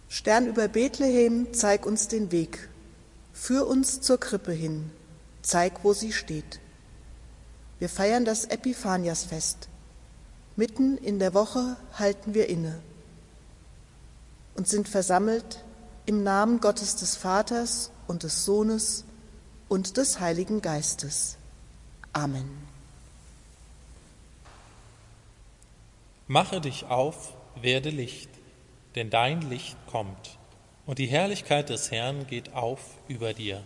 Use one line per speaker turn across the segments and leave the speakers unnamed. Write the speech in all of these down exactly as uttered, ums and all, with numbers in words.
Stern über Bethlehem, zeig uns den Weg. Führ uns zur Krippe hin, zeig, wo sie steht. Wir feiern das Epiphaniasfest. Mitten in der Woche halten wir inne und sind versammelt im Namen Gottes des Vaters und des Sohnes und des Heiligen Geistes. Amen.
Mache dich auf, werde Licht, denn dein Licht kommt, und die Herrlichkeit des Herrn geht auf über dir.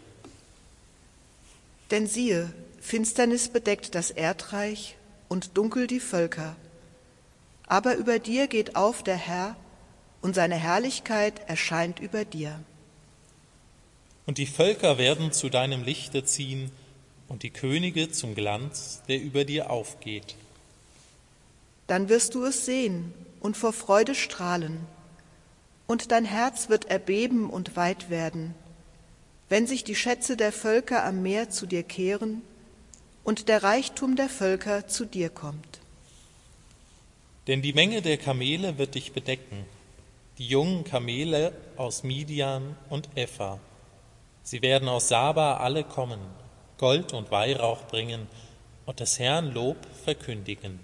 Denn siehe, Finsternis bedeckt das Erdreich und dunkel die Völker. Aber über dir geht auf der Herr, und seine Herrlichkeit erscheint über dir.
Und die Völker werden zu deinem Lichte ziehen, und die Könige zum Glanz, der über dir aufgeht.
Dann wirst du es sehen und vor Freude strahlen, und dein Herz wird erbeben und weit werden, wenn sich die Schätze der Völker am Meer zu dir kehren und der Reichtum der Völker zu dir kommt.
Denn die Menge der Kamele wird dich bedecken, die jungen Kamele aus Midian und Epha. Sie werden aus Saba alle kommen, Gold und Weihrauch bringen und des Herrn Lob verkündigen.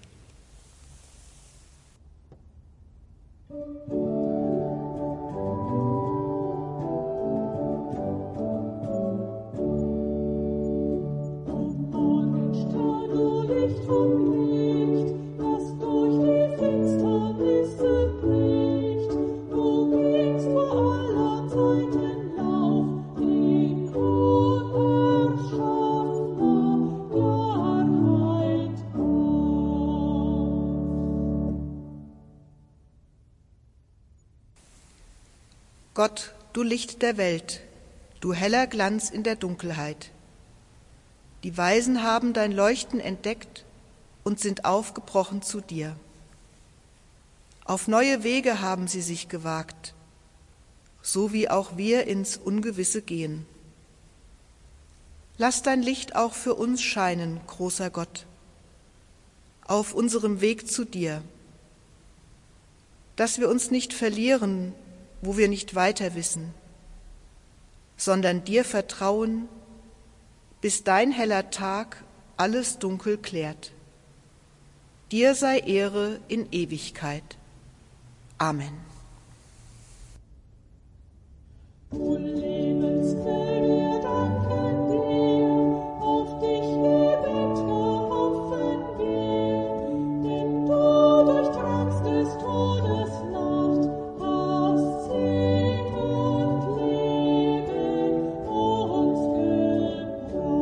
Gott, du Licht der Welt, du heller Glanz in der Dunkelheit. Die Weisen haben dein Leuchten entdeckt und sind aufgebrochen zu dir. Auf neue Wege haben sie sich gewagt, so wie auch wir ins Ungewisse gehen. Lass dein Licht auch für uns scheinen, großer Gott, auf unserem Weg zu dir, dass wir uns nicht verlieren, wo wir nicht weiter wissen, sondern dir vertrauen, bis dein heller Tag alles Dunkel klärt. Dir sei Ehre in Ewigkeit. Amen.
Du Lebensquell, wir danken dir, auf dich wir Wetter hoffen wir, denn du durchdrangst des Todes Nacht, hast Sieg und Leben uns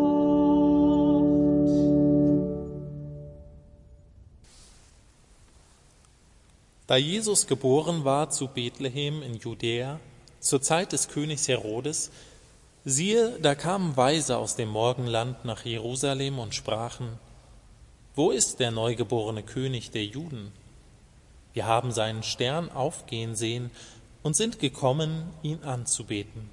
gebracht.
Da Jesus geboren war zu Bethlehem in Judäa, zur Zeit des Königs Herodes, siehe, da kamen Weise aus dem Morgenland nach Jerusalem und sprachen: Wo ist der neugeborene König der Juden? Wir haben seinen Stern aufgehen sehen und sind gekommen, ihn anzubeten.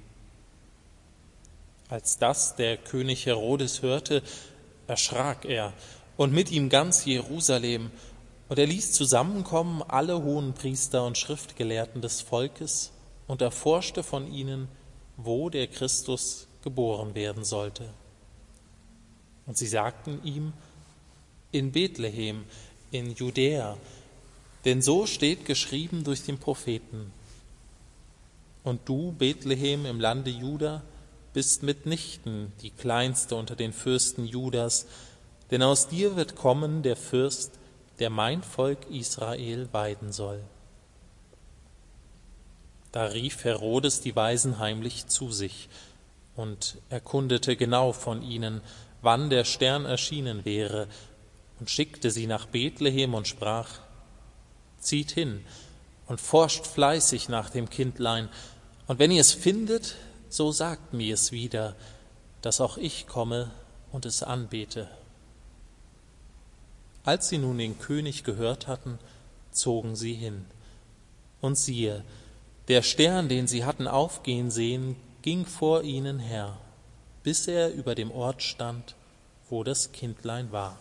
Als das der König Herodes hörte, erschrak er und mit ihm ganz Jerusalem, und er ließ zusammenkommen alle Hohenpriester und Schriftgelehrten des Volkes und erforschte von ihnen, wo der Christus geboren werden sollte. Und sie sagten ihm: In Bethlehem, in Judäa, denn so steht geschrieben durch den Propheten: Und du, Bethlehem im Lande Juda, bist mitnichten die kleinste unter den Fürsten Judas, denn aus dir wird kommen der Fürst, der mein Volk Israel weiden soll. Da rief Herodes die Weisen heimlich zu sich und erkundete genau von ihnen, wann der Stern erschienen wäre, und schickte sie nach Bethlehem und sprach: Zieht hin und forscht fleißig nach dem Kindlein, und wenn ihr es findet, so sagt mir es wieder, dass auch ich komme und es anbete. Als sie nun den König gehört hatten, zogen sie hin. Und siehe, der Stern, den sie hatten aufgehen sehen, ging vor ihnen her, bis er über dem Ort stand, wo das Kindlein war.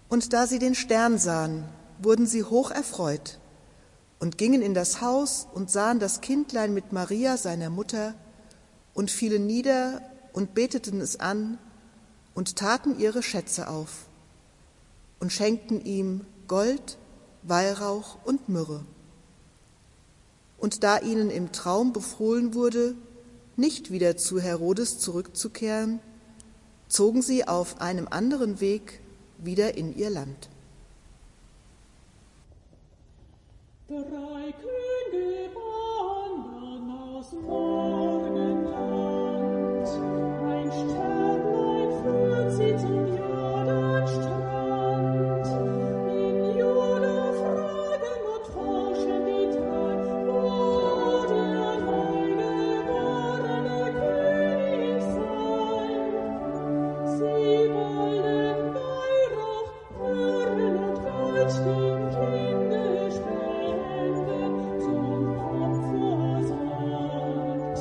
Und da sie den Stern sahen, wurden sie hoch erfreut und gingen in das Haus und sahen das Kindlein mit Maria, seiner Mutter, und fielen nieder und beteten es an und taten ihre Schätze auf und schenkten ihm Gold, Weihrauch und Myrrhe. Und da ihnen im Traum befohlen wurde, nicht wieder zu Herodes zurückzukehren, zogen sie auf einem anderen Weg wieder in ihr Land.
Drei Könige wandern aus Morgenland. Ein Sternlein führt sie zum Jordanstrand. In Juda fragen und forschen die drei, wo der neugeborene König sei. Sie wollen Weihrauch, Myrrhe und Gold dem Kinde spenden, zum Opfer sagt.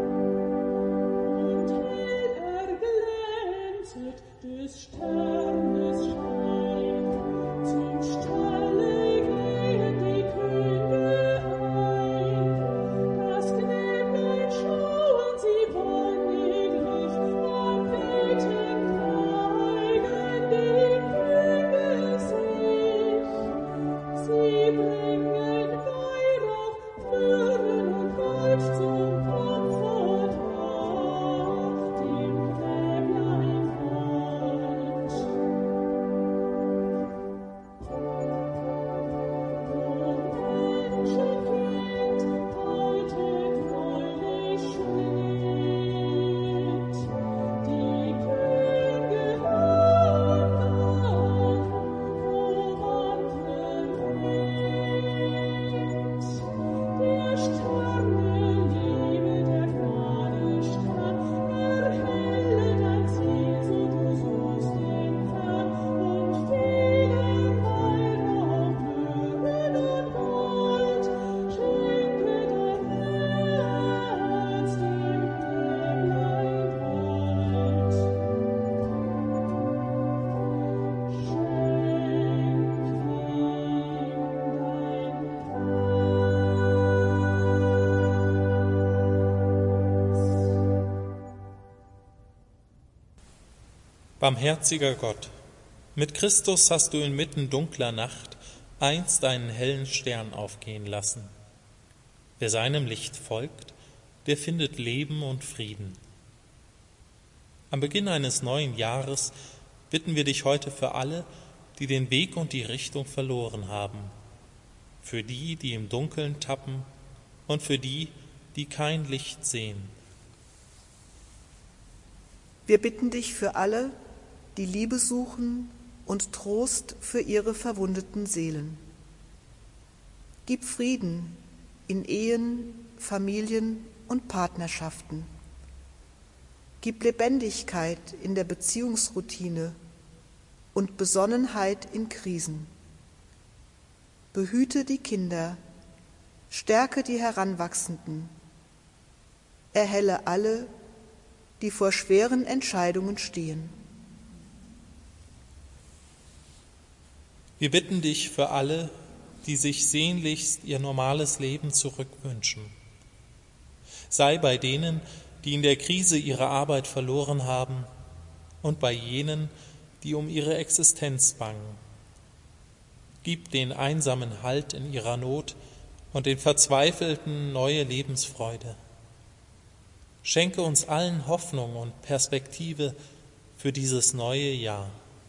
Und hell erglänzet des Sternes Schein, zum Stalle gehen die Könige ein. Das Knäblein schauen sie wonniglich, am Beeten neigen die Könige sich. Sie bringen Weihrauch, Myrrhe und Gold zum Opfer dar, dem Knäblein Freund. Menschenkind, heute freulich schlägt, die Könige hören auf, wo wandern geht. Der Sterne Liebe, der Gnade Stern, erhelle dein Ziel, so du suchst den Herrn, und vielen Weihrauch, Myrrhe und Gold, schenke dein Herz dem Knäblein Freund.
Barmherziger Gott, mit Christus hast du inmitten dunkler Nacht einst einen hellen Stern aufgehen lassen. Wer seinem Licht folgt, der findet Leben und Frieden. Am Beginn eines neuen Jahres bitten wir dich heute für alle, die den Weg und die Richtung verloren haben, für die, die im Dunkeln tappen und für die, die kein Licht sehen.
Wir bitten dich für alle, die Liebe suchen und Trost für ihre verwundeten Seelen. Gib Frieden in Ehen, Familien und Partnerschaften. Gib Lebendigkeit in der Beziehungsroutine und Besonnenheit in Krisen. Behüte die Kinder, stärke die Heranwachsenden, erhelle alle, die vor schweren Entscheidungen stehen.
Wir bitten dich für alle, die sich sehnlichst ihr normales Leben zurückwünschen. Sei bei denen, die in der Krise ihre Arbeit verloren haben, und bei jenen, die um ihre Existenz bangen. Gib den Einsamen Halt in ihrer Not und den Verzweifelten neue Lebensfreude. Schenke uns allen Hoffnung und Perspektive für dieses neue Jahr.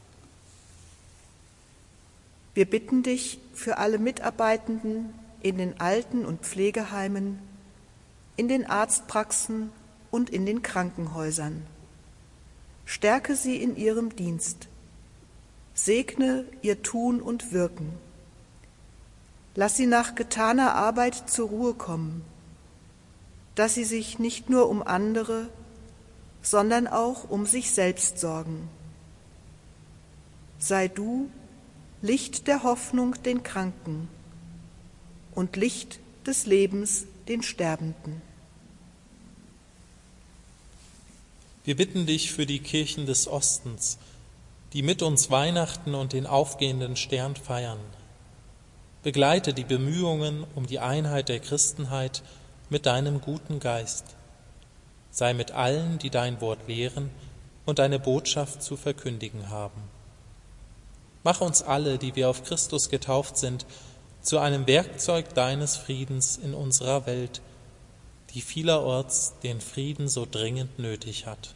Wir bitten dich für alle Mitarbeitenden in den Alten- und Pflegeheimen, in den Arztpraxen und in den Krankenhäusern. Stärke sie in ihrem Dienst. Segne ihr Tun und Wirken. Lass sie nach getaner Arbeit zur Ruhe kommen, dass sie sich nicht nur um andere, sondern auch um sich selbst sorgen. Sei du Licht der Hoffnung den Kranken und Licht des Lebens den Sterbenden.
Wir bitten dich für die Kirchen des Ostens, die mit uns Weihnachten und den aufgehenden Stern feiern. Begleite die Bemühungen um die Einheit der Christenheit mit deinem guten Geist. Sei mit allen, die dein Wort lehren und deine Botschaft zu verkündigen haben. Mach uns alle, die wir auf Christus getauft sind, zu einem Werkzeug deines Friedens in unserer Welt, die vielerorts den Frieden so dringend nötig hat.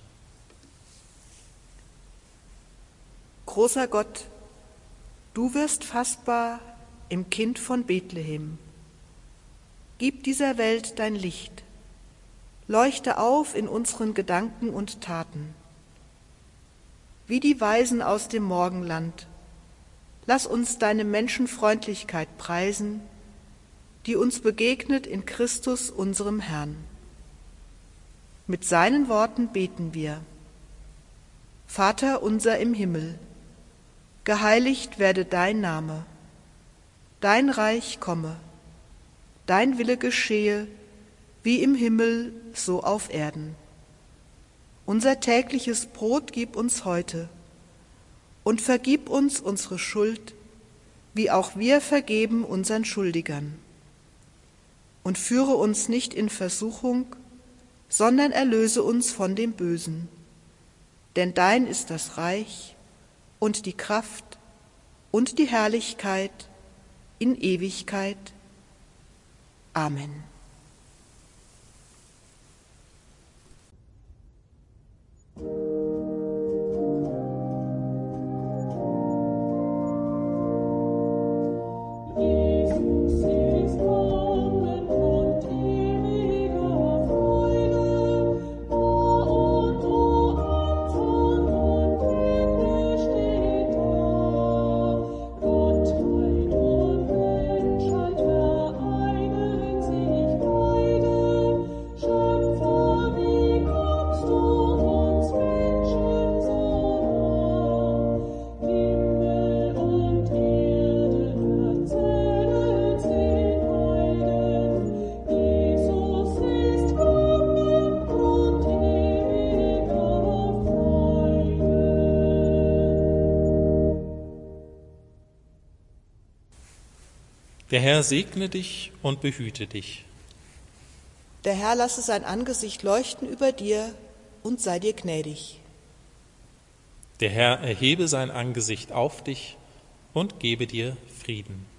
Großer Gott, du wirst fassbar im Kind von Bethlehem. Gib dieser Welt dein Licht, leuchte auf in unseren Gedanken und Taten. Wie die Weisen aus dem Morgenland, lass uns deine Menschenfreundlichkeit preisen, die uns begegnet in Christus, unserem Herrn. Mit seinen Worten beten wir. Vater unser im Himmel, geheiligt werde dein Name, dein Reich komme, dein Wille geschehe, wie im Himmel, so auf Erden. Unser tägliches Brot gib uns heute und vergib uns unsere Schuld, wie auch wir vergeben unseren Schuldigern. Und führe uns nicht in Versuchung, sondern erlöse uns von dem Bösen. Denn dein ist das Reich und die Kraft und die Herrlichkeit in Ewigkeit. Amen.
Der Herr segne dich und behüte dich.
Der Herr lasse sein Angesicht leuchten über dir und sei dir gnädig.
Der Herr erhebe sein Angesicht auf dich und gebe dir Frieden.